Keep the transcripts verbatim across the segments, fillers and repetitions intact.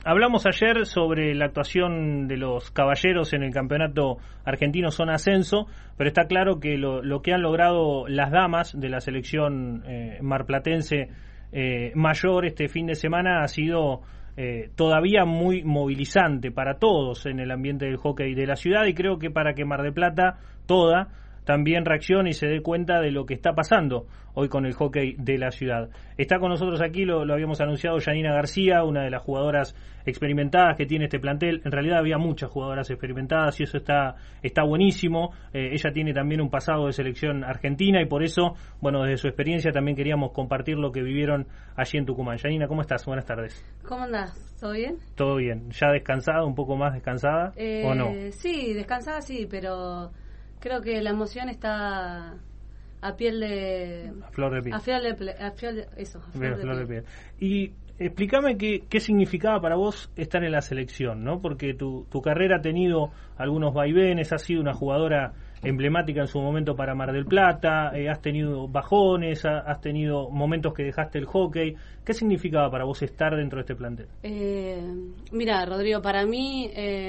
hablamos ayer sobre la actuación de los caballeros en el campeonato argentino Zona Ascenso, pero está claro que lo, lo que han logrado las damas de la selección eh, marplatense eh, mayor este fin de semana ha sido eh, todavía muy movilizante para todos en el ambiente del hockey de la ciudad, y creo que para que Mar del Plata toda también reaccione y se dé cuenta de lo que está pasando hoy con el hockey de la ciudad. Está con nosotros aquí, lo, lo habíamos anunciado, Yanina García, una de las jugadoras experimentadas que tiene este plantel. En realidad había muchas jugadoras experimentadas y eso está está buenísimo. Eh, ella tiene también un pasado de selección argentina y por eso, bueno, desde su experiencia también queríamos compartir lo que vivieron allí en Tucumán. Yanina, ¿cómo estás? Buenas tardes. ¿Cómo andás? ¿Todo bien? Todo bien. ¿Ya descansada, un poco más descansada eh, o no? Sí, descansada sí, pero creo que la emoción está a piel de... A flor de piel. A flor de, ple, a flor de eso, a flor, de, flor de piel. de piel. Y explícame qué, qué significaba para vos estar en la selección, ¿no? Porque tu, tu carrera ha tenido algunos vaivenes, has sido una jugadora emblemática en su momento para Mar del Plata, eh, has tenido bajones, ha, has tenido momentos que dejaste el hockey. ¿Qué significaba para vos estar dentro de este plantel? Eh, mira, Rodrigo, para mí... Eh,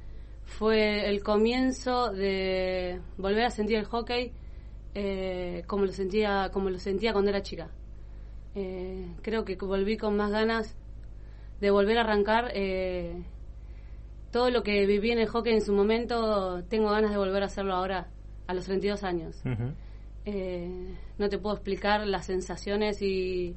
fue el comienzo de volver a sentir el hockey eh, como lo sentía como lo sentía cuando era chica. Eh, creo que volví con más ganas de volver a arrancar. Eh, todo lo que viví en el hockey en su momento, tengo ganas de volver a hacerlo ahora, a los treinta y dos años. Uh-huh. Eh, no te puedo explicar las sensaciones y,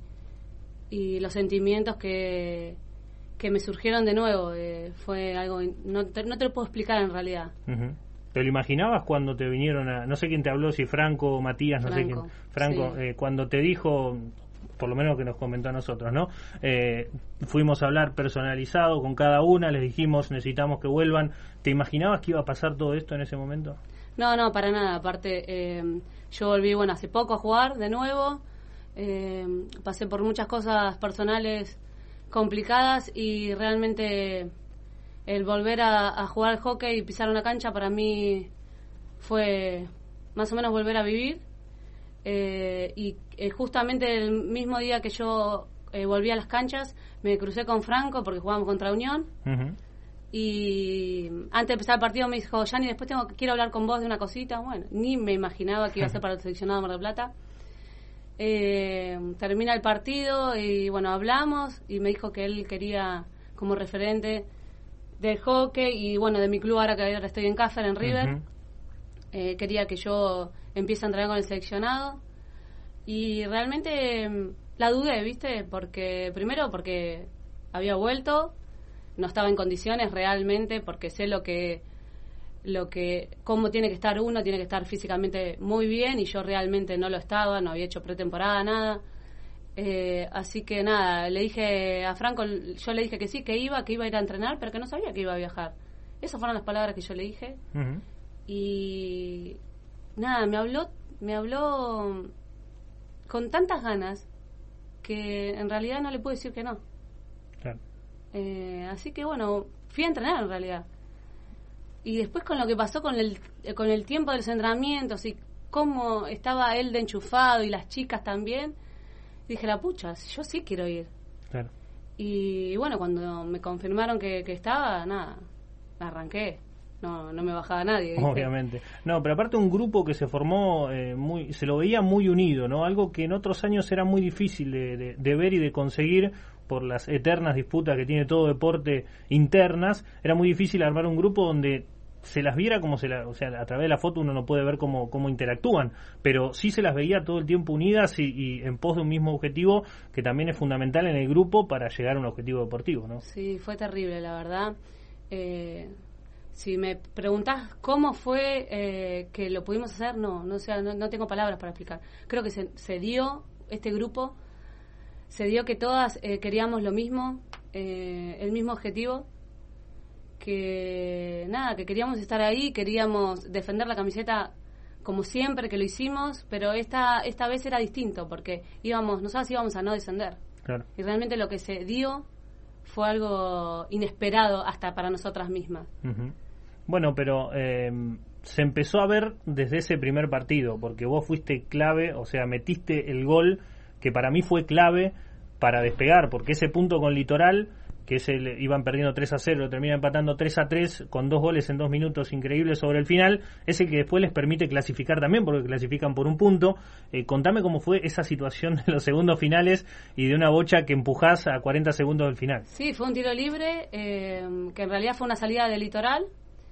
y los sentimientos que... que me surgieron de nuevo. Eh, fue algo, no te, no te lo puedo explicar en realidad. Uh-huh. ¿Te lo imaginabas cuando te vinieron a, no sé quién te habló, si Franco o Matías, no Franco, sé quién, Franco, sí. eh, cuando te dijo, por lo menos que nos comentó a nosotros, ¿no? Eh, fuimos a hablar personalizado con cada una, les dijimos necesitamos que vuelvan. ¿Te imaginabas que iba a pasar todo esto en ese momento? No, no, para nada. Aparte, eh, yo volví, bueno, hace poco a jugar de nuevo. Eh, pasé por muchas cosas personales complicadas y realmente el volver a, a jugar al hockey y pisar una cancha para mí fue más o menos volver a vivir. Eh, y eh, justamente el mismo día que yo eh, volví a las canchas me crucé con Franco porque jugábamos contra Unión. Uh-huh. Y antes de empezar el partido me dijo: Yanni, después tengo quiero hablar con vos de una cosita. Bueno, ni me imaginaba que iba a ser para el seleccionado de Mar del Plata. Eh, termina el partido y bueno, hablamos y me dijo que él quería como referente del hockey y bueno, de mi club ahora que ahora estoy en Cáceres, en River. Uh-huh. eh, quería que yo empiece a entrenar con el seleccionado y realmente la dudé, ¿viste? Porque primero porque había vuelto, no estaba en condiciones realmente, porque sé lo que lo que cómo tiene que estar uno, tiene que estar físicamente muy bien y yo realmente no lo estaba, no había hecho pretemporada, nada. Eh, así que nada, le dije a Franco, yo le dije que sí, que iba, que iba a ir a entrenar, pero que no sabía que iba a viajar. Esas fueron las palabras que yo le dije. Uh-huh. Y nada, me habló, me habló con tantas ganas que en realidad no le pude decir que no. Claro. Eh, así que bueno, fui a entrenar en realidad. Y después con lo que pasó con el con el tiempo de los entrenamientos y cómo estaba él de enchufado y las chicas también, dije, la pucha, yo sí quiero ir. Claro. Y bueno, cuando me confirmaron que, que estaba, nada, arranqué. No no me bajaba nadie, ¿viste? Obviamente. No, pero aparte un grupo que se formó, eh, muy se lo veía muy unido, ¿no? Algo que en otros años era muy difícil de, de, de ver y de conseguir por las eternas disputas que tiene todo deporte internas. Era muy difícil armar un grupo donde se las viera como se la, o sea, a través de la foto uno no puede ver cómo, cómo interactúan, pero sí se las veía todo el tiempo unidas y, y en pos de un mismo objetivo que también es fundamental en el grupo para llegar a un objetivo deportivo, ¿no? Sí, fue terrible, la verdad. Eh, si me preguntás cómo fue eh, que lo pudimos hacer, no, no, o sea, no, no tengo palabras para explicar. Creo que se, se dio este grupo, se dio que todas eh, queríamos lo mismo, eh, el mismo objetivo, que nada, que queríamos estar ahí, queríamos defender la camiseta como siempre que lo hicimos, pero esta esta vez era distinto porque íbamos, nosotros íbamos a no descender. Claro. Y realmente lo que se dio fue algo inesperado hasta para nosotras mismas. Uh-huh. Bueno, pero eh, se empezó a ver desde ese primer partido, porque vos fuiste clave, o sea, metiste el gol que para mí fue clave para despegar, porque ese punto con Litoral que es el, iban perdiendo tres a cero, lo terminan empatando tres a tres con dos goles en dos minutos increíbles sobre el final, es el que después les permite clasificar también, porque clasifican por un punto. Eh, contame cómo fue esa situación de los segundos finales y de una bocha que empujás a cuarenta segundos del final. Sí, fue un tiro libre, eh, que en realidad fue una salida del Litoral,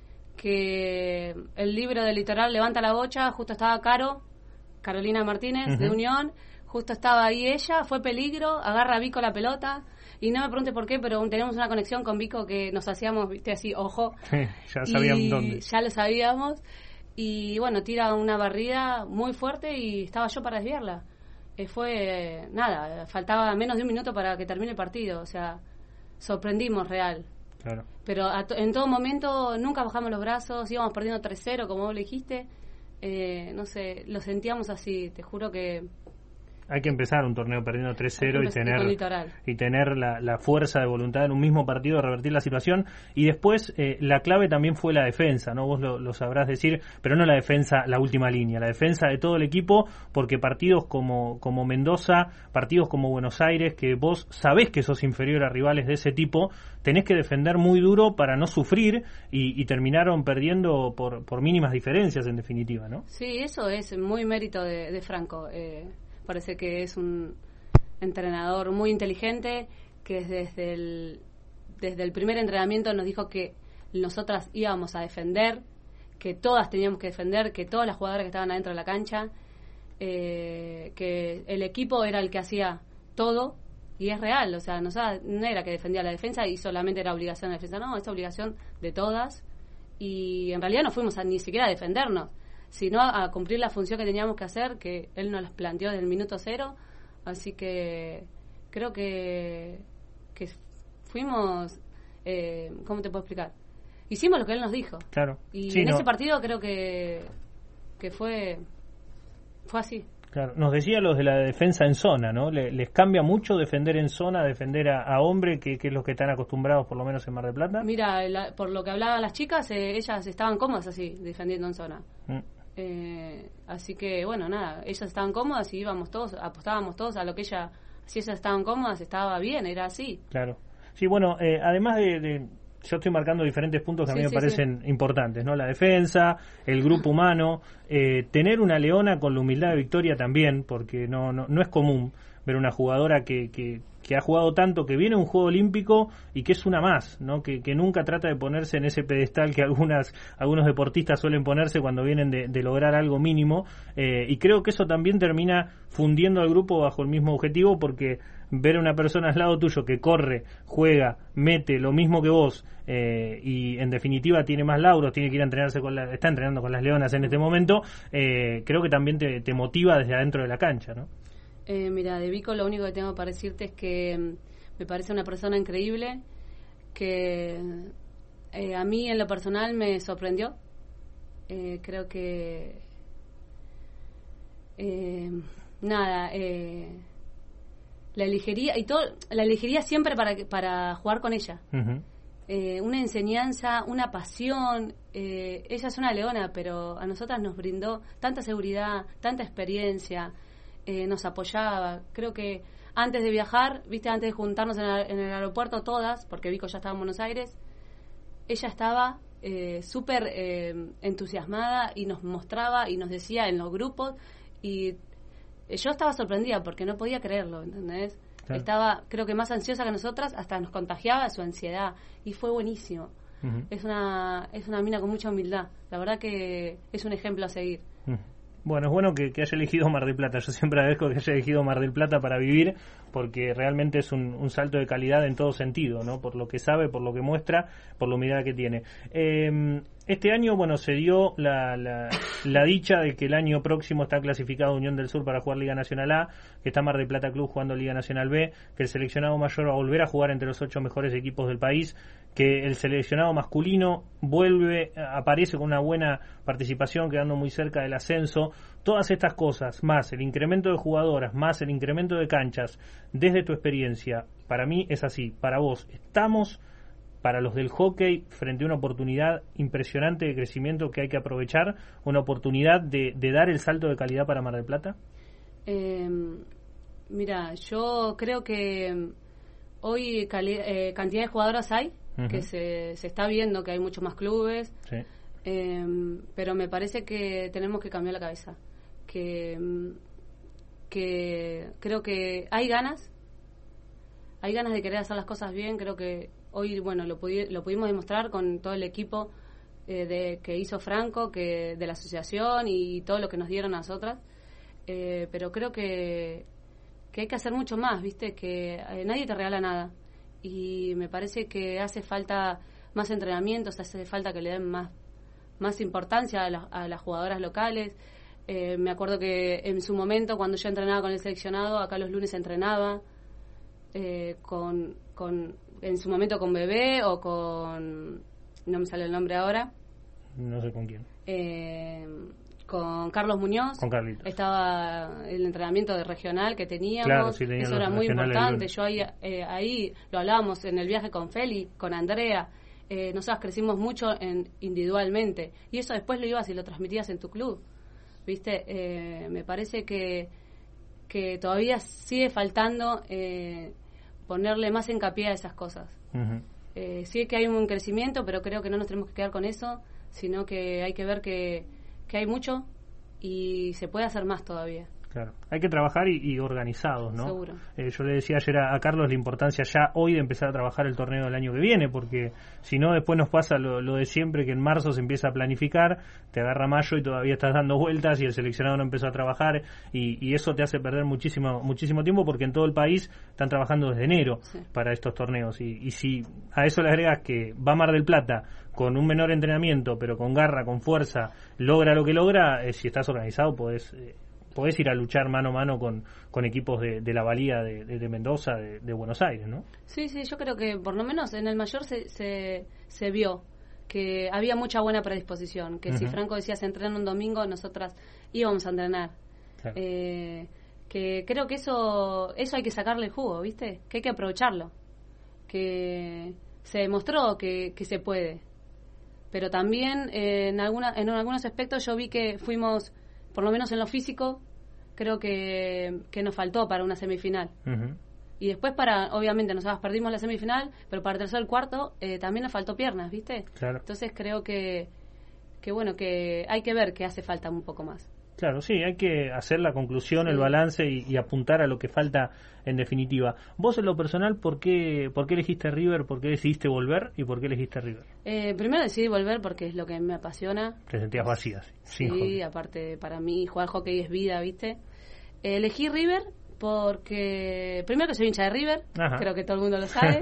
que el libro del Litoral levanta la bocha, justo estaba Caro, Carolina Martínez, uh-huh. de Unión, justo estaba ahí ella, fue peligro, agarra a Vico la pelota. Y no me pregunte por qué, pero tenemos una conexión con Vico que nos hacíamos, viste, así, ojo. Ya sabíamos dónde. Ya lo sabíamos. Y bueno, tira una barrida muy fuerte y estaba yo para desviarla. Eh, fue, nada, faltaba menos de un minuto para que termine el partido. O sea, sorprendimos real. Claro. Pero a to- en todo momento nunca bajamos los brazos, íbamos perdiendo tres cero, como vos le dijiste. Eh, no sé, lo sentíamos así, te juro que... Hay que empezar un torneo perdiendo tres cero y tener y tener la, la fuerza de voluntad en un mismo partido de revertir la situación. Y después eh, la clave también fue la defensa, ¿no? Vos lo, lo sabrás decir, pero no la defensa, la última línea, la defensa de todo el equipo, porque partidos como, como Mendoza, partidos como Buenos Aires, que vos sabés que sos inferior a rivales de ese tipo, tenés que defender muy duro para no sufrir y, y terminaron perdiendo por, por mínimas diferencias en definitiva, ¿no? Sí, eso es muy mérito de, de Franco. Eh... Parece que es un entrenador muy inteligente, que desde el, desde el primer entrenamiento nos dijo que nosotras íbamos a defender, que todas teníamos que defender, que todas las jugadoras que estaban adentro de la cancha, eh, que el equipo era el que hacía todo, y es real, o sea, no, no era que defendía la defensa y solamente era obligación de la defensa, no, es obligación de todas, y en realidad no fuimos a, ni siquiera a defendernos, sino a cumplir la función que teníamos que hacer, que él nos las planteó desde el minuto cero. Así que creo que, que fuimos, eh, ¿cómo te puedo explicar? Hicimos lo que él nos dijo. Claro. Y sí, en no. ese partido creo que, que fue, fue así. Claro, nos decía los de la defensa en zona, ¿no? Le, les cambia mucho defender en zona, defender a, a hombre, que, que es lo que están acostumbrados por lo menos en Mar del Plata. Mira, la, por lo que hablaban las chicas, eh, ellas estaban cómodas así, defendiendo en zona. Mm. Eh, así que bueno, nada, ellas estaban cómodas y íbamos todos, apostábamos todos a lo que ella, si ellas estaban cómodas, estaba bien, era así. Claro. Sí, bueno, eh, además de, de, yo estoy marcando diferentes puntos que a mí sí, me sí, parecen sí. importantes, ¿no? La defensa, el grupo humano, eh, tener una leona con la humildad de Victoria también, porque no, no, no es común ver una jugadora que, que, que ha jugado tanto, que viene a un juego olímpico y que es una más, ¿no? Que, que nunca trata de ponerse en ese pedestal que algunas algunos deportistas suelen ponerse cuando vienen de, de lograr algo mínimo, eh, y creo que eso también termina fundiendo al grupo bajo el mismo objetivo, porque ver a una persona al lado tuyo que corre, juega, mete lo mismo que vos, eh, y en definitiva tiene más lauros, tiene que ir a entrenarse con la, está entrenando con las leonas en este momento, eh, creo que también te, te motiva desde adentro de la cancha, ¿no? Eh, mira, de Vico lo único que tengo para decirte es que mm, me parece una persona increíble, que eh, a mí en lo personal me sorprendió. Eh, creo que eh, nada, eh, la elegiría y todo, la elegiría siempre para para jugar con ella. Uh-huh. Eh, una enseñanza, una pasión. Eh, ella es una leona, pero a nosotras nos brindó tanta seguridad, tanta experiencia. Eh, nos apoyaba. Creo que antes de viajar, viste, antes de juntarnos en, la, en el aeropuerto todas, porque Vico ya estaba en Buenos Aires, ella estaba eh, súper eh, entusiasmada y nos mostraba y nos decía en los grupos, y yo estaba sorprendida porque no podía creerlo, ¿entendés? Claro. Estaba, creo que más ansiosa que nosotras, hasta nos contagiaba su ansiedad y fue buenísimo. Uh-huh. Es una es una mina con mucha humildad. La verdad que es un ejemplo a seguir. Uh-huh. Bueno, es bueno que, que haya elegido Mar del Plata. Yo siempre agradezco que haya elegido Mar del Plata para vivir, porque realmente es un, un salto de calidad en todo sentido, ¿no? Por lo que sabe, por lo que muestra, por la humildad que tiene. Eh, este año, bueno, se dio la, la, la dicha de que el año próximo está clasificado Unión del Sur para jugar Liga Nacional A, que está Mar del Plata Club jugando Liga Nacional B, que el seleccionado mayor va a volver a jugar entre los ocho mejores equipos del país, que el seleccionado masculino vuelve, aparece con una buena participación, quedando muy cerca del ascenso. Todas estas cosas, más el incremento de jugadoras, más el incremento de canchas, desde tu experiencia, para mí es así. Para vos, ¿estamos para los del hockey frente a una oportunidad impresionante de crecimiento que hay que aprovechar, una oportunidad de, de dar el salto de calidad para Mar del Plata? Eh, mira, yo creo que hoy cali- eh, cantidad de jugadoras hay, uh-huh. que se, se está viendo que hay muchos más clubes, sí. eh, pero me parece que tenemos que cambiar la cabeza, que, que creo que hay ganas, hay ganas de querer hacer las cosas bien. Creo que hoy, bueno, lo, pudi- lo pudimos demostrar con todo el equipo eh, de que hizo Franco, que de la asociación y todo lo que nos dieron a nosotras, eh, pero creo que que hay que hacer mucho más, ¿viste? Que eh, nadie te regala nada. Y me parece que hace falta más entrenamientos, hace falta que le den más más importancia a, la, a las jugadoras locales. Eh, me acuerdo que en su momento, cuando yo entrenaba con el seleccionado, acá los lunes entrenaba eh, con, con en su momento con Bebé o con... no me sale el nombre ahora. No sé con quién. Eh... con Carlos Muñoz, con Carlitos. Estaba el entrenamiento de regional que teníamos, claro, sí, eso era muy importante. Yo ahí, eh, ahí lo hablábamos en el viaje con Feli, con Andrea, eh, nosotras crecimos mucho en, individualmente, y eso después lo ibas y lo transmitías en tu club, ¿viste? Eh, me parece que, que todavía sigue faltando eh, ponerle más hincapié a esas cosas. Uh-huh. Eh, sí que hay un crecimiento, pero creo que no nos tenemos que quedar con eso, sino que hay que ver que que hay mucho y se puede hacer más todavía. Claro, hay que trabajar y, y organizados, ¿no? Seguro. Eh, yo le decía ayer a, a Carlos la importancia ya hoy de empezar a trabajar el torneo del año que viene, porque si no después nos pasa lo, lo de siempre, que en marzo se empieza a planificar, te agarra mayo y todavía estás dando vueltas y el seleccionado no empezó a trabajar y, y eso te hace perder muchísimo muchísimo tiempo, porque en todo el país están trabajando desde enero sí. para estos torneos y, y si a eso le agregas que va a Mar del Plata con un menor entrenamiento, pero con garra, con fuerza, logra lo que logra, eh, si estás organizado podés... Eh, podés ir a luchar mano a mano con, con equipos de, de la Valía de, de, de Mendoza, de, de Buenos Aires, ¿no? Sí, sí, yo creo que por lo menos en el mayor se, se, se vio que había mucha buena predisposición, que uh-huh. si Franco decía se entrena un domingo, nosotras íbamos a entrenar. Claro. Eh, que creo que eso eso hay que sacarle el jugo, ¿viste? Que hay que aprovecharlo. Que se demostró que, que se puede. Pero también eh, en, alguna, en algunos aspectos yo vi que fuimos... por lo menos en lo físico, creo que, que nos faltó para una semifinal. Uh-huh. Y después para, obviamente, nosotros perdimos la semifinal, pero para el tercer o el cuarto eh, también nos faltó piernas, ¿viste? Claro. Entonces creo que, que, bueno, que hay que ver que hace falta un poco más. Claro, sí, hay que hacer la conclusión, sí. el balance y, y apuntar a lo que falta en definitiva. Vos en lo personal, ¿por qué, por qué elegiste River? ¿Por qué decidiste volver? ¿Y por qué elegiste River? Eh, primero decidí volver porque es lo que me apasiona. Te sentías vacía, sí. Sí, aparte para mí jugar hockey es vida, ¿viste? Eh, elegí River porque, primero que soy hincha de River, Ajá. creo que todo el mundo lo sabe.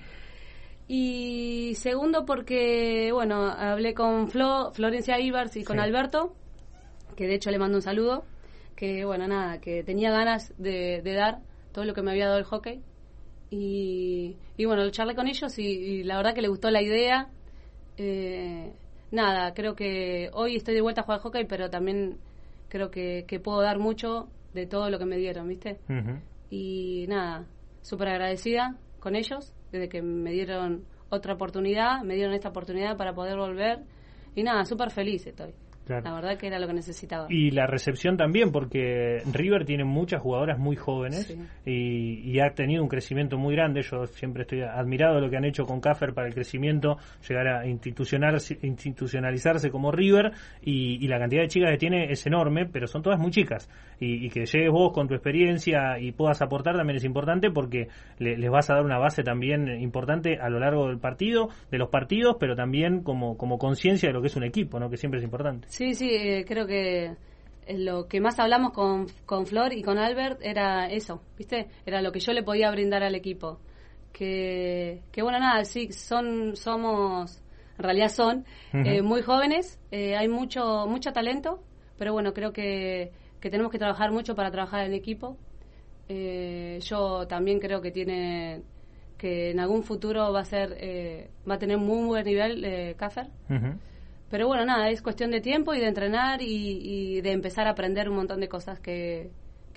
Y segundo porque, bueno, hablé con Flo, Florencia Ibars y con sí. Alberto, que de hecho le mando un saludo, que bueno, nada, que tenía ganas de, de dar todo lo que me había dado el hockey y, y bueno, lo charlé con ellos y, y la verdad que les gustó la idea. Eh, nada, creo que hoy estoy de vuelta a jugar hockey, pero también creo que, que puedo dar mucho de todo lo que me dieron, ¿viste? Uh-huh. Y nada, súper agradecida con ellos, desde que me dieron otra oportunidad, me dieron esta oportunidad para poder volver y nada, súper feliz estoy. Claro. La verdad que era lo que necesitaba. Y la recepción también, porque River tiene muchas jugadoras muy jóvenes sí. y, y ha tenido un crecimiento muy grande. Yo siempre estoy admirado de lo que han hecho con Caffer para el crecimiento, llegar a institucionalizarse como River y, y la cantidad de chicas que tiene es enorme, pero son todas muy chicas. Y, y que llegues vos con tu experiencia y puedas aportar también es importante porque le, les vas a dar una base también importante a lo largo del partido, de los partidos, pero también como, como conciencia de lo que es un equipo, ¿no? Que siempre es importante. Sí, sí, eh, creo que lo que más hablamos con, con Flor y con Albert era eso, ¿viste? Era lo que yo le podía brindar al equipo. Que, que bueno, nada, sí, son, somos, en realidad son uh-huh. eh, muy jóvenes, eh, hay mucho mucho talento, pero bueno, creo que, que tenemos que trabajar mucho para trabajar en equipo. Eh, yo también creo que tiene que en algún futuro va a ser eh, va a tener muy buen nivel eh, Caffer. Uh-huh. Pero bueno, nada, es cuestión de tiempo y de entrenar y, y de empezar a aprender un montón de cosas que,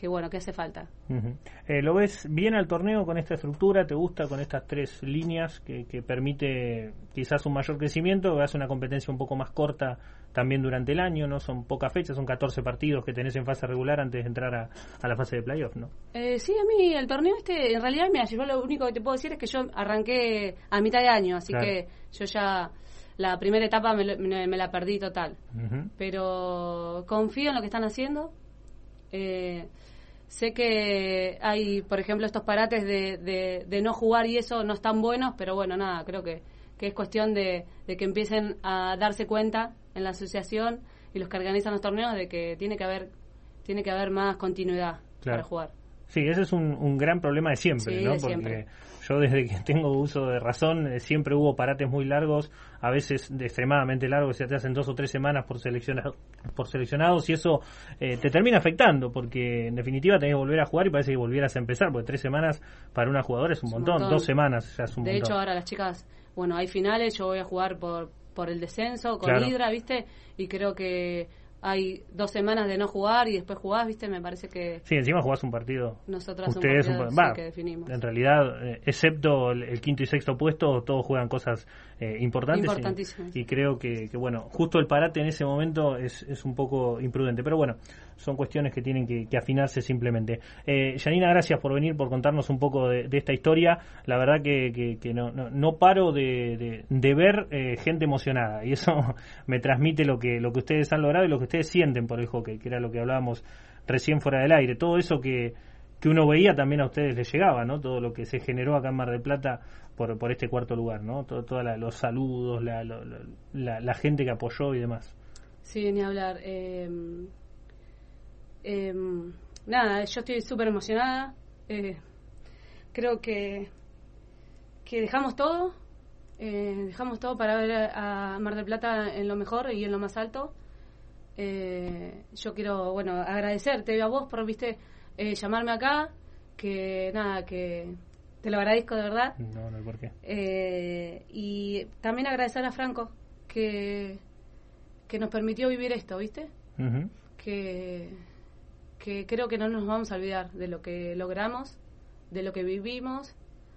que bueno, que hace falta. Uh-huh. Eh, ¿Lo ves bien al torneo con esta estructura? ¿Te gusta con estas tres líneas que, que permite quizás un mayor crecimiento? ¿Ves una competencia un poco más corta también durante el año? No son pocas fechas, son catorce partidos que tenés en fase regular antes de entrar a, a la fase de playoff, ¿no? Eh, sí, a mí el torneo este, en realidad, mira, yo lo único que te puedo decir es que yo arranqué a mitad de año, así claro. que yo ya la primera etapa me, me, me la perdí total. Uh-huh. Pero confío en lo que están haciendo. Eh, sé que hay, por ejemplo, estos parates de, de, de no jugar y eso no están buenos, pero bueno, nada, creo que, que es cuestión de, de que empiecen a darse cuenta en la asociación y los que organizan los torneos de que tiene que haber tiene que haber más continuidad claro. para jugar. Sí, ese es un, un gran problema de siempre, sí, ¿no? De Porque siempre. Yo desde que tengo uso de razón eh, siempre hubo parates muy largos, a veces de extremadamente largos, se te hacen dos o tres semanas por seleccionado, por seleccionados y eso eh, te termina afectando porque en definitiva tenés que volver a jugar y parece que volvieras a empezar porque tres semanas para una jugadora es un, es montón, un montón, dos semanas ya es un de montón. De hecho ahora las chicas, bueno, hay finales, yo voy a jugar por, por el descenso con claro. Hydra, ¿viste? Y creo que hay dos semanas de no jugar y después jugás, ¿viste? Me parece que... Sí, encima jugás un partido. Nosotras ustedes un partido un, va, que definimos. En realidad, eh, excepto el, el quinto y sexto puesto, todos juegan cosas eh, importantes. Importantísimas. Y, y creo que, que, bueno, justo el parate en ese momento es, es un poco imprudente. Pero bueno, son cuestiones que tienen que, que afinarse simplemente. Eh, Yanina, gracias por venir, por contarnos un poco de, de esta historia. La verdad que, que, que no, no, no paro de, de, de ver eh, gente emocionada. Y eso me transmite lo que, lo que ustedes han logrado y lo que ustedes sienten por el hockey, que era lo que hablábamos recién fuera del aire. Todo eso que, que uno veía también a ustedes les llegaba, ¿no? Todo lo que se generó acá en Mar del Plata por, por este cuarto lugar, ¿no? Todo, todos los saludos, la, la, la, la gente que apoyó y demás. Sí, ni hablar. Eh, eh, nada, yo estoy súper emocionada. Eh, creo que, que dejamos todo. Eh, dejamos todo para ver a, a Mar del Plata en lo mejor y en lo más alto. Eh, yo quiero, bueno, agradecerte a vos por, viste, eh, llamarme acá, que nada, que te lo agradezco de verdad. No, no hay por qué. Eh, y también agradecer a Franco, que, que nos permitió vivir esto, ¿viste? Uh-huh. Que, que creo que no nos vamos a olvidar de lo que logramos, de lo que vivimos.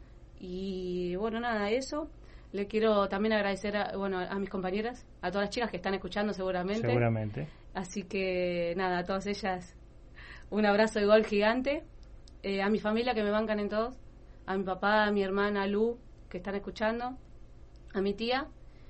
Y bueno, nada, eso. Le quiero también agradecer a, bueno, a mis compañeras, a todas las chicas que están escuchando seguramente. Seguramente. Así que nada, a todas ellas un abrazo de gol gigante. Eh, a mi familia que me bancan en todos. A mi papá, a mi hermana Lu, que están escuchando. A mi tía.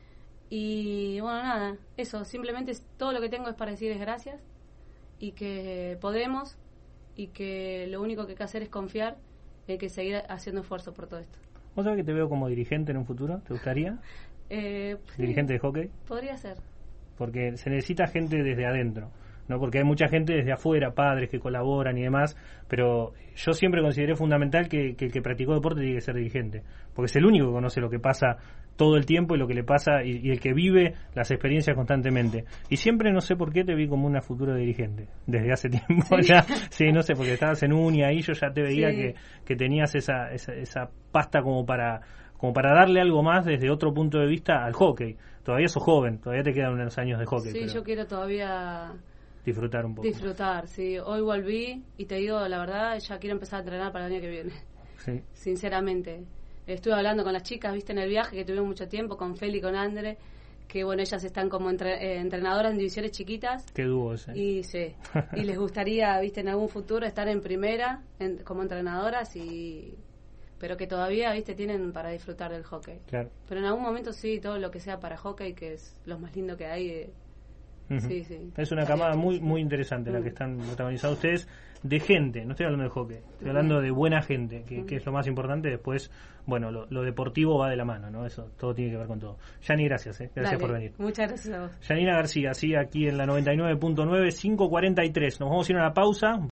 Y bueno, nada, eso. Simplemente todo lo que tengo es para decirles gracias. Y que podemos. Y que lo único que hay que hacer es confiar en que seguir haciendo esfuerzo por todo esto. ¿Vos sabés que te veo como dirigente en un futuro? ¿Te gustaría? Eh, ¿Dirigente sí, de hockey? Podría ser. Porque se necesita gente desde adentro, ¿no? Porque hay mucha gente desde afuera, padres que colaboran y demás, pero yo siempre consideré fundamental que, que el que practicó deporte tiene que ser dirigente, porque es el único que conoce lo que pasa todo el tiempo y lo que le pasa y, y el que vive las experiencias constantemente. Y siempre, no sé por qué, te vi como una futura dirigente, desde hace tiempo. ¿Sí? Ya, sí, no sé, porque estabas en uni ahí, yo ya te veía sí. que, que tenías esa, esa, esa pasta como para... como para darle algo más desde otro punto de vista al hockey. Todavía sos joven, todavía te quedan unos años de hockey. Sí, pero yo quiero todavía... disfrutar un poco. Disfrutar, sí. Hoy volví y te digo, la verdad, ya quiero empezar a entrenar para el año que viene. Sí. Sinceramente. Estuve hablando con las chicas, viste, en el viaje que tuvimos mucho tiempo, con Feli y con Andre, que bueno, ellas están como entre, eh, entrenadoras en divisiones chiquitas. Qué dúo ese. Y sí. Y les gustaría, viste, en algún futuro estar en primera en, como entrenadoras y... pero que todavía, viste, tienen para disfrutar del hockey. Claro. Pero en algún momento sí, todo lo que sea para hockey, que es lo más lindo que hay. Eh, uh-huh. Sí, sí. Es una camada muy muy interesante uh-huh. la que están protagonizando ustedes, de gente, no estoy hablando de hockey, estoy hablando de buena gente, que, uh-huh. que es lo más importante. Después, bueno, lo, lo deportivo va de la mano, ¿no? Eso, todo tiene que ver con todo. Yani, gracias, ¿eh? Gracias Dale, por venir. Muchas gracias a vos. Yanina García, sí, aquí en la noventa y nueve punto nueve, cinco cuarenta y tres. Nos vamos a ir a una pausa.